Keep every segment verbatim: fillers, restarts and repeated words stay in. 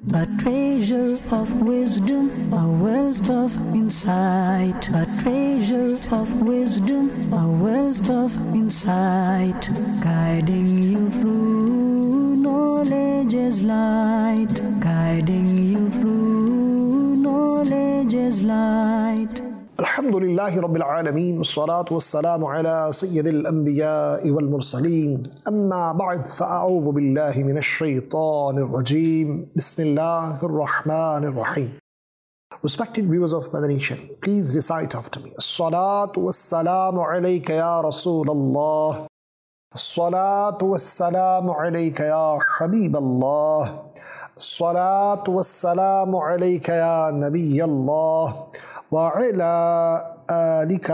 a treasure of wisdom, a wealth of insight, a treasure of wisdom, a wealth of insight, guiding you through knowledge as light, guiding you through knowledge as light. الحمد لله رب العالمين والصلاة والسلام على سيد الأنبياء والمرسلين أما بعد فأعوذ بالله من الشيطان الرجيم بسم الله الرحمن الرحيم. Respected viewers of Madani Channel, please recite after me. الصلاة والسلام عليك يا رسول الله، الصلاة والسلام عليك يا حبيب الله، الصلاة والسلام عليك يا نبي الله وعلى آلك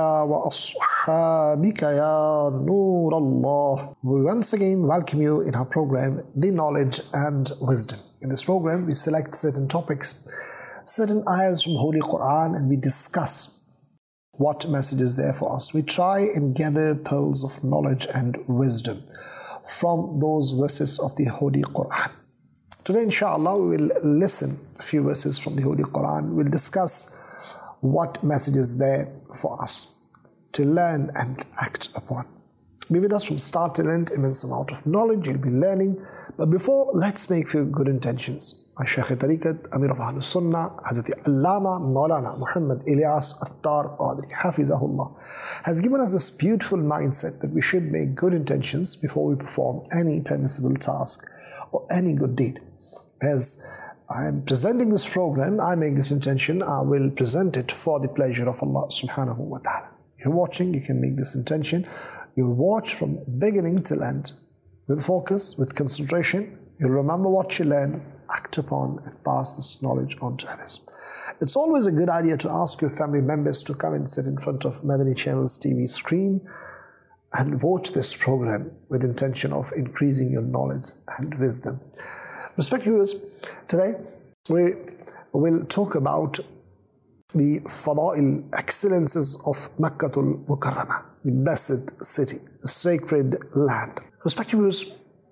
وأصحابك يا نور الله. We once again welcome you in our program, The Knowledge and Wisdom. In this program, we select certain topics, certain ayahs from Holy Quran, and we discuss what message is there for us. We try and gather pearls of knowledge and wisdom from those verses of the Holy Quran. Today, inshallah, we will listen a few verses from the Holy Quran. We'll discuss what message is there for us to learn and act upon. Be with us from start till end, immense amount of knowledge you'll be learning. But before, let's make few good intentions. My Shaykh Tariqat, Amir of Ahlus Sunnah, Hazrat Allama Maulana Muhammad Ilyas Attar Qadri, Hafizahullah, has given us this beautiful mindset that we should make good intentions before we perform any permissible task or any good deed. As I am presenting this program, I make this intention, I will present it for the pleasure of Allah subhanahu wa ta'ala. You're watching, you can make this intention. You'll watch from beginning till end with focus, with concentration. You'll remember what you learn, act upon, and pass this knowledge on to others. It's always a good idea to ask your family members to come and sit in front of Madani Channel's T V screen and watch this program with intention of increasing your knowledge and wisdom. Respected viewers, today we will talk about the fada'il, excellences of Makkatul Mukarramah, the blessed city, the sacred land. Respected viewers,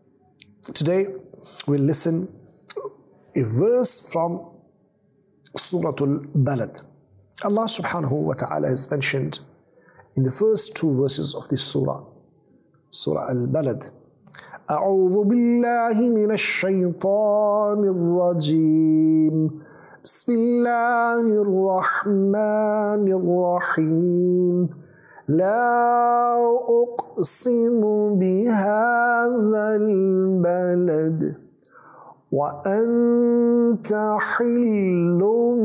today we'll listen a verse from Suratul Balad. Allah subhanahu wa ta'ala has mentioned in the first two verses of this surah, Surah Al-Balad, أعوذ بالله من الشيطان الرجيم بسم الله الرحمن الرحيم لا أقسم بهذا البلد وأنت حل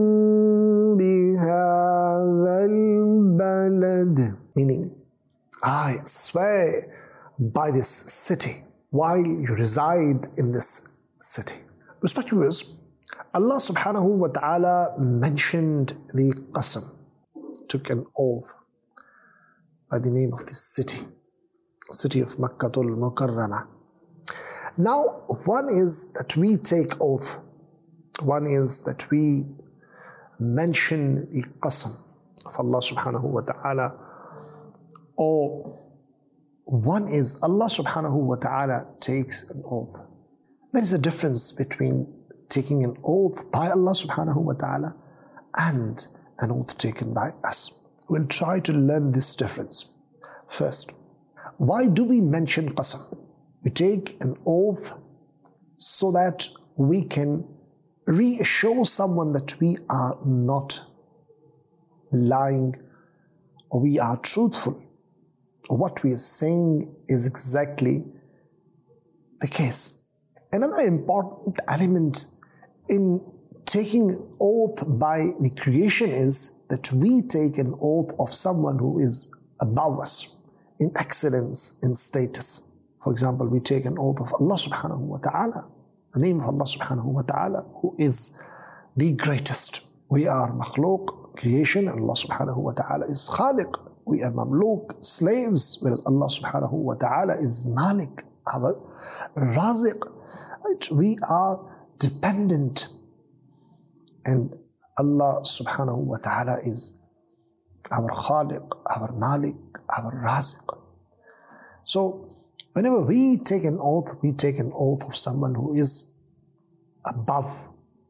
بهذا البلد. Meaning, I swear by this city while you reside in this city. Respected viewers, Allah subhanahu wa ta'ala mentioned the qasam, took an oath by the name of this city, city of Makkatul Mukarramah. Now, one is that we take oath, one is that we mention the qasam of Allah subhanahu wa ta'ala, or one is Allah subhanahu wa ta'ala takes an oath. There is a difference between taking an oath by Allah subhanahu wa ta'ala and an oath taken by us. We'll try to learn this difference. First, why do we mention qasam? We take an oath so that we can reassure someone that we are not lying or we are truthful. What we are saying is exactly the case. Another important element in taking an oath by the creation is that we take an oath of someone who is above us in excellence, in status. For example, we take an oath of Allah subhanahu wa ta'ala, the name of Allah subhanahu wa ta'ala, who is the greatest. We are makhluq, creation, and Allah subhanahu wa ta'ala is khaliq. We are mamluk, slaves, whereas Allah subhanahu wa ta'ala is malik, our raziq. Right? We are dependent, and Allah subhanahu wa ta'ala is our khaliq, our malik, our raziq. So whenever we take an oath, we take an oath of someone who is above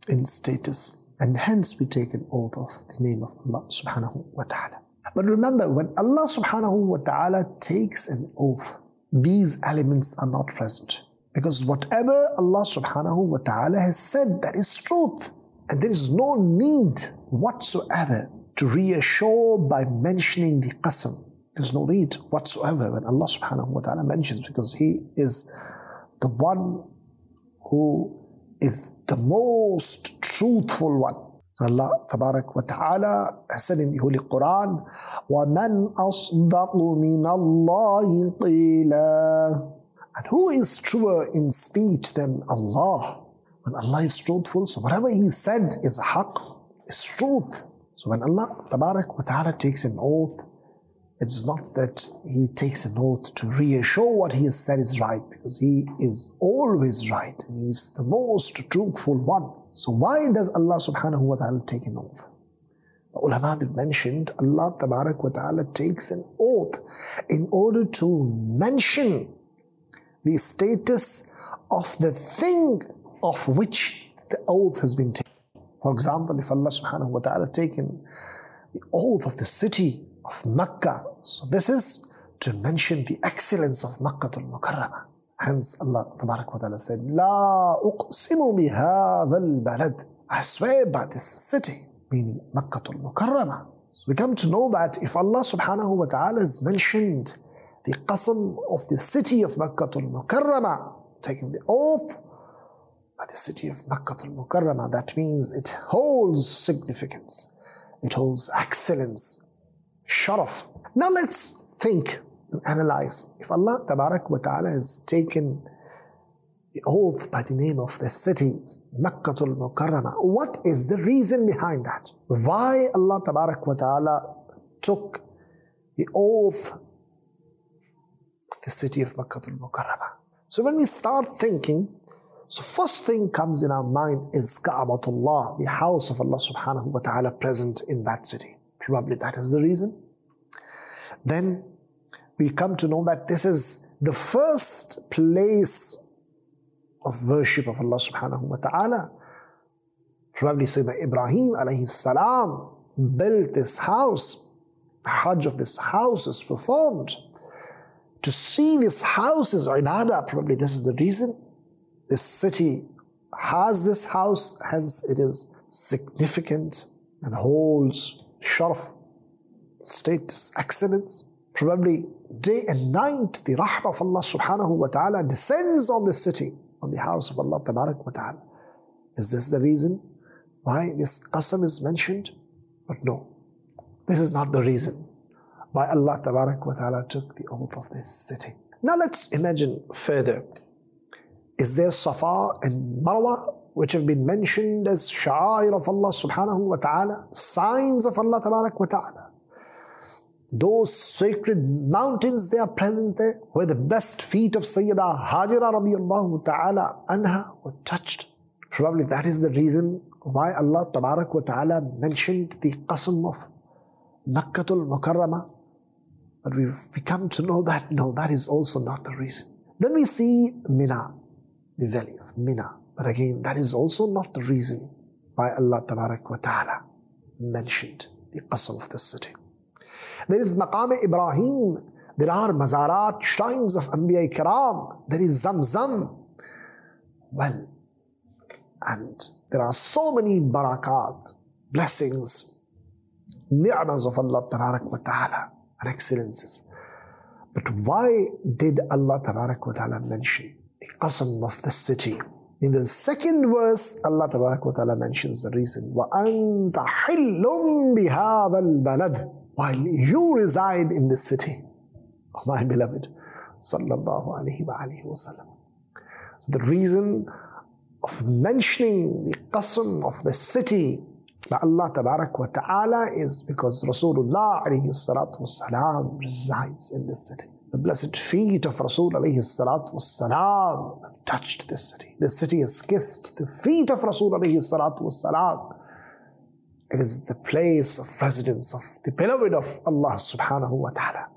in status, and hence we take an oath of the name of Allah subhanahu wa ta'ala. But remember, when Allah subhanahu wa ta'ala takes an oath, these elements are not present. Because whatever Allah subhanahu wa ta'ala has said, that is truth. And there is no need whatsoever to reassure by mentioning the qasam. There's no need whatsoever when Allah subhanahu wa ta'ala mentions, because He is the one who is the most truthful one. Allah tabarak wa ta'ala has said in the Holy Quran, وَمَنْ أَصْدَقُ مِنَ اللَّهِ قِيلًا. And who is truer in speech than Allah? When Allah is truthful, so whatever He said is haqq, is truth. So when Allah tabarak wa ta'ala takes an oath, it is not that He takes an oath to reassure what He has said is right, because He is always right and He is the most truthful one. So why does Allah subhanahu wa ta'ala take an oath? The ulama have mentioned Allah tabarak wa ta'ala takes an oath in order to mention the status of the thing of which the oath has been taken. For example, if Allah subhanahu wa ta'ala taken the oath of the city of Makkah, so this is to mention the excellence of Makkatul Mukarramah. Hence Allah tabarak wa ta'ala said, La uqsimu bihadha al-balad. I swear by this city, meaning Makkatul Mukarramah. So we come to know that if Allah subhanahu wa ta'ala has mentioned the qasam of the city of Makkatul Mukarramah, taking the oath by the city of Makkatul Mukarramah, that means it holds significance, it holds excellence, sharaf. Now let's think and analyze. If Allah tabarak wa ta'ala has taken the oath by the name of the city, Makkatul Mukarramah, what is the reason behind that? Why Allah tabarak wa ta'ala took the oath of the city of Makkatul Mukarramah? So when we start thinking, so first thing comes in our mind is Ka'batullah, the house of Allah subhanahu wa ta'ala present in that city. Probably that is the reason. Then we come to know that this is the first place of worship of Allah subhanahu wa ta'ala. Probably Sayyidina Ibrahim alayhi salam built this house. The Hajj of this house is performed. To see this house is ibadah. Probably this is the reason. This city has this house, hence it is significant and holds sharaf, status, excellence. Probably day and night the rahmah of Allah subhanahu wa ta'ala descends on this city, on the house of Allah tabarak wa ta'ala. Is this the reason why this qasam is mentioned? But no, this is not the reason why Allah tabarak wa ta'ala took the oath of this city. Now let's imagine further. Is there Safa and Marwa, which have been mentioned as sha'air of Allah subhanahu wa ta'ala, signs of Allah tabarak wa ta'ala? Those sacred mountains, they are present there, where the blessed feet of Sayyida Hajira radiyallahu ta'ala anha were touched. Probably that is the reason why Allah tabarak wa ta'ala mentioned the qasam of Makkatul Mukarramah. But we've we come to know that, no, that is also not the reason. Then we see Mina, the valley of Mina. But again, that is also not the reason why Allah tabarak wa ta'ala mentioned the qasam of the city. There is Maqam Ibrahim, there are Mazarat, shrines of Anbiya Kiram, there is Zamzam. Well, and there are so many barakat, blessings, ni'mas of Allah tabarak wa ta'ala, and excellences. But why did Allah tabarak wa ta'ala mention the qasam of the city? In the second verse, Allah tabarak wa ta'ala mentions the reason. وَأَنْتَ حِلٌّ بِهَذَا الْبَلَدِ. While you reside in this city, oh my beloved, sallallahu alayhi wa alayhi wa sallam. The reason of mentioning the qasam of the city by Allah tabarak wa ta'ala is because Rasulullah alayhi salatu wasalam resides in this city. The blessed feet of Rasul alayhi salatu wasalam have touched this city. This city has kissed the feet of Rasul alayhi salatu wasalam. It is the place of residence of the beloved of Allah subhanahu wa ta'ala.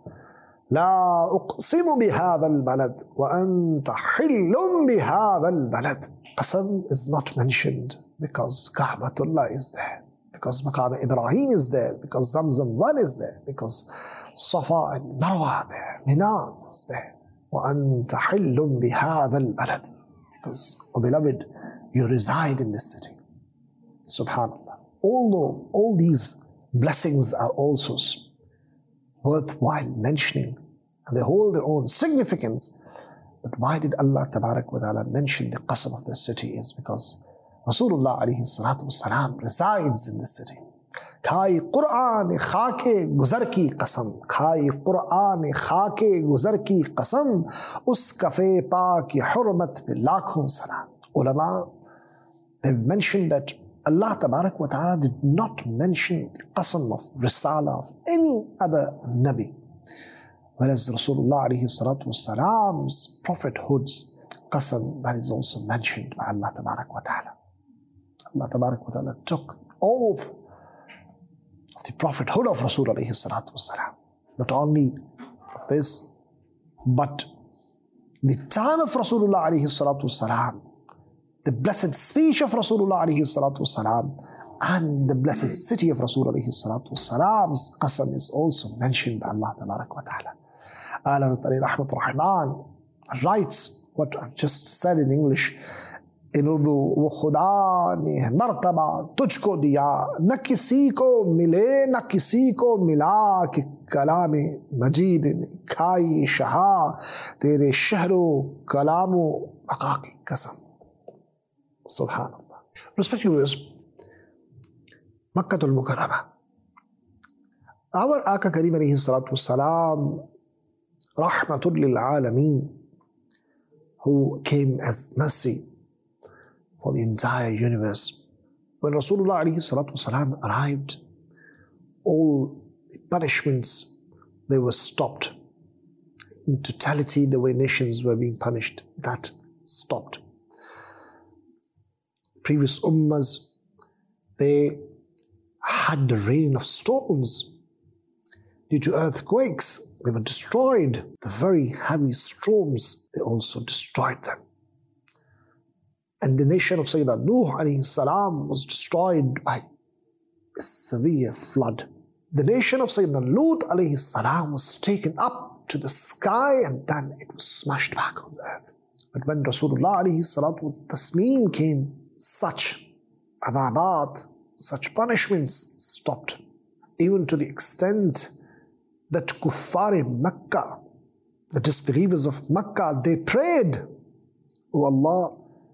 لا أقسم بهذا البلد وأنت حل بهذا البلد. Qasam is not mentioned because Ka'batullah is there, because Maqam Ibrahim is there, because Zamzam one is there, because Safa and Marwa are there, Mina is there. وَأَنْتَ حِلٌّ بِهَذَا الْبَلَدِ, because, oh beloved, you reside in this city. Subhanallah. Although all these blessings are also worthwhile mentioning, and they hold their own significance, but why did Allah Tabarak wa Ta'ala mention the qasam of this city? Is because Rasulullah alayhi salatu wasalam resides in this city. Khai Qur'an khake guzar ki qasam, khai Qur'an khake guzar ki qasam, us kafe pa ki hurmat pe lakhon salam. Ulama, they've mentioned that Allah Tabarak wa Ta'ala did not mention the qasam of risala of any other Nabi, whereas Rasulullah alayhi salatu wasalam's prophethood's qasam, that is also mentioned by Allah Tabarak wa Ta'ala. Allah Tabarak wa Ta'ala took oath of the prophethood of Rasul alayhi salatu wasalam. Not only of this, but the time of Rasulullah alayhi salatu wasalam, the blessed speech of Rasulullah alayhi salatu wasalam, and the blessed city of Rasul alayhi salatu wasalam's qasam is also mentioned by Allah Tabarak wa Ta'ala. Al-Hazrat Ali Rahmat Rahman writes what I've just said in English in Urdu, wo khuda ne martaba tujhko diya, na kisi ko mile na kisi ko mila, ki kalame majid ne khai shaha, tere shahro kalamu baqa ki qasam. Subhanallah. Respected viewers, Makkatul Mukarramah. Our Aka Kareem alayhi salatu wassalam, Rahmatul lil Alameen, who came as mercy for the entire universe. When Rasulullah alayhi salatu wasalam arrived, all the punishments, they were stopped. In totality, the way nations were being punished, that stopped. Previous ummahs, they had the rain of stones. Due to earthquakes, they were destroyed. The very heavy storms, they also destroyed them. And the nation of Sayyidina Nuh alayhi salam was destroyed by a severe flood. The nation of Sayyidina Lut alayhi salam was taken up to the sky and then it was smashed back on the earth. But when Rasulullah alayhi salatu tasmeen came, such adabat, such punishments stopped. Even to the extent that kuffar Makkah, the disbelievers of Makkah, they prayed, "O Allah,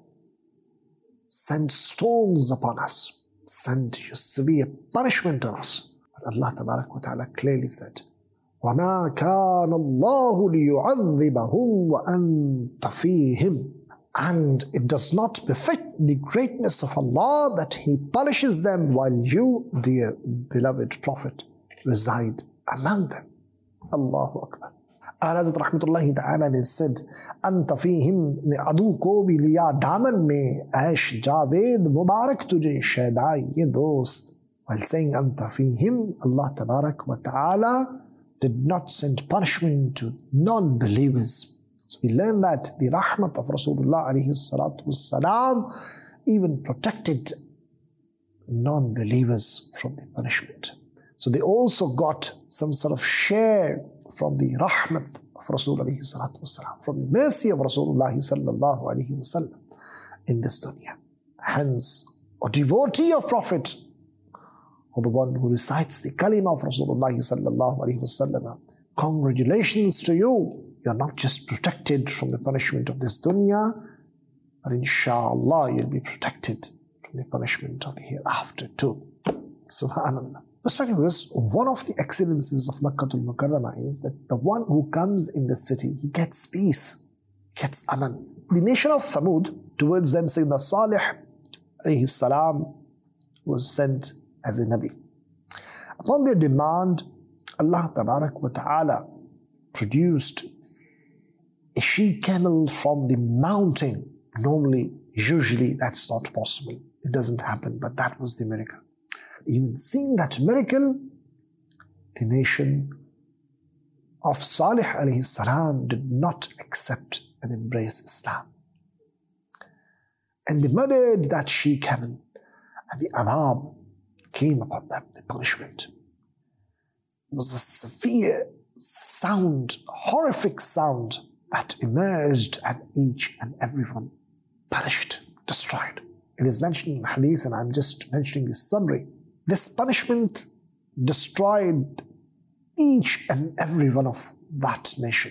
send storms upon us, send your severe punishment on us." But Allah Tabarak wa Ta'ala clearly said, وَمَا كَانَ اللَّهُ لِيُعَذِّبَهُمْ وَأَنْتَ فِيهِمْ. And it does not befit the greatness of Allah that He punishes them while you, dear beloved Prophet, reside among them. Allahu Akbar. Al-Hazrat Rahmatullahi Ta'ala ne said, Anta fihim ne adu ko bhi liya daman mein aish javed mubarak tujhe shaydai ye dost. While saying Anta fihim, Allah Tabarak wa Ta'ala did not send punishment to non-believers. So we learn that the rahmat of Rasulullah alayhi salatu wassalam even protected non-believers from the punishment. So they also got some sort of share from the rahmat of Rasulullah alayhi salatu wassalam, from the mercy of Rasulullah sallallahu alayhi wasallam in this dunya. Hence, a devotee of Prophet, or the one who recites the kalima of Rasulullah sallallahu alayhi wasallam, congratulations to you. You are not just protected from the punishment of this dunya, but inshallah you'll be protected from the punishment of the hereafter too. Subhanallah. Respected viewers, one of the excellences of Makkatul Mukarramah is that the one who comes in the city, he gets peace, gets aman. The nation of Thamud, towards them Sayyidina Salih alayhi salam was sent as a Nabi. Upon their demand, Allah Tabarak wa Ta'ala produced a she-camel from the mountain. Normally, usually that's not possible. It doesn't happen, but that was the miracle. Even seeing that miracle, the nation of Salih alayhi salam did not accept and embrace Islam. And they murdered that she-camel. and the adhab came upon them, the punishment. It was a severe sound, horrific sound that emerged, and each and everyone perished, destroyed. It is mentioned in hadith, and I'm just mentioning the summary. This punishment destroyed each and every one of that nation.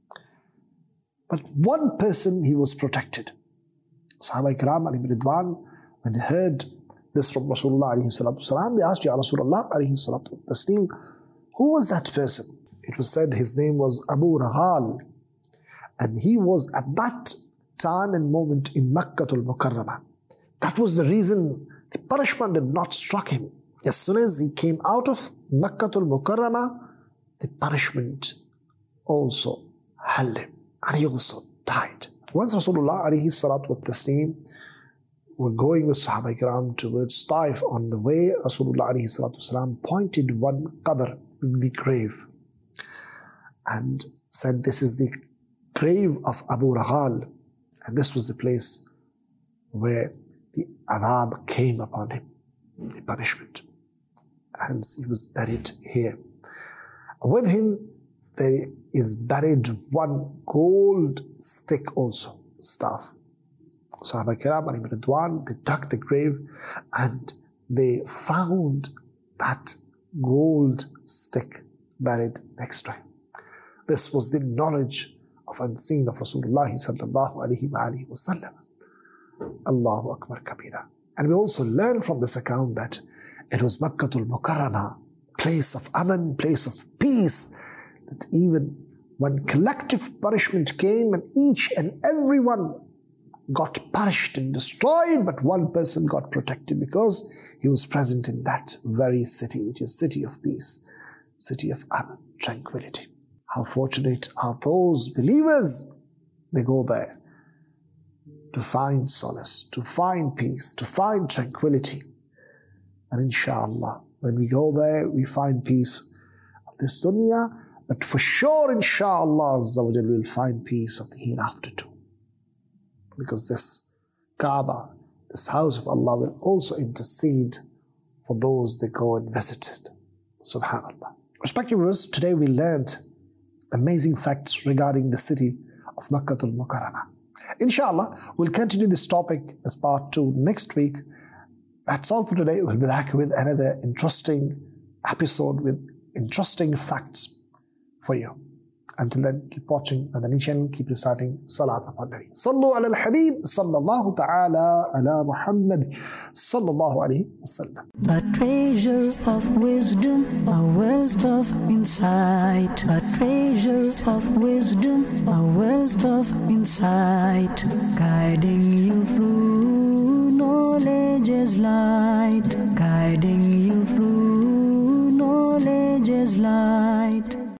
But one person, he was protected. Sahaba Ikram alayhim ridwan, when they heard this from Rasulullah alayhi salatu wasalam, they asked, Ya Rasulullah alayhi salatu tasneem, who was that person? It was said his name was Abu Raghal, and he was at that time and moment in Makkatul Mukarramah. That was the reason the punishment did not struck him. As soon as he came out of Makkatul Mukarramah, the punishment also held him, and he also died. Once Rasulullah alayhi salatu wasalam were going with Sahaba Ikram towards Taif, on the way Rasulullah alayhi salatu wasalam pointed one qabr, the grave, and said, this is the grave of Abu Raghal, and this was the place where the adhab came upon him, the punishment. Hence he was buried here. With him there is buried one gold stick also, staff. Sahaba Kiram alayhim ridwan, they dug the grave and they found that gold stick buried next to him. This was the knowledge of unseen of Rasulullah sallallahu alayhi wa alayhi wa sallam. Allahu Akbar Kabira. And we also learn from this account that it was Makkatul Mukarramah, place of aman, place of peace, that even when collective punishment came and each and everyone got punished and destroyed, but one person got protected because he was present in that very city, which is city of peace, city of aman, tranquility. How fortunate are those believers, they go there to find solace, to find peace, to find tranquility. And inshallah, when we go there, we find peace of this dunya, but for sure, inshallah, Azza wa Jal, we'll find peace of the hereafter too. Because this Kaaba, this house of Allah, will also intercede for those that go and visit it. Subhanallah. Respected viewers, today we learned amazing facts regarding the city of Makkatul Mukarramah. Inshallah, we'll continue this topic as part two next week. That's all for today. We'll be back with another interesting episode with interesting facts for you. Until then, keep watching Madani channel, keep reciting Salat upon Nabi. Sallu ala al-Habib, sallallahu ta'ala ala Muhammad, sallallahu alayhi wa sallam. A treasure of wisdom, a wealth of insight. A treasure of wisdom, a wealth of insight. Guiding you through knowledge as light. Guiding you through knowledge as light.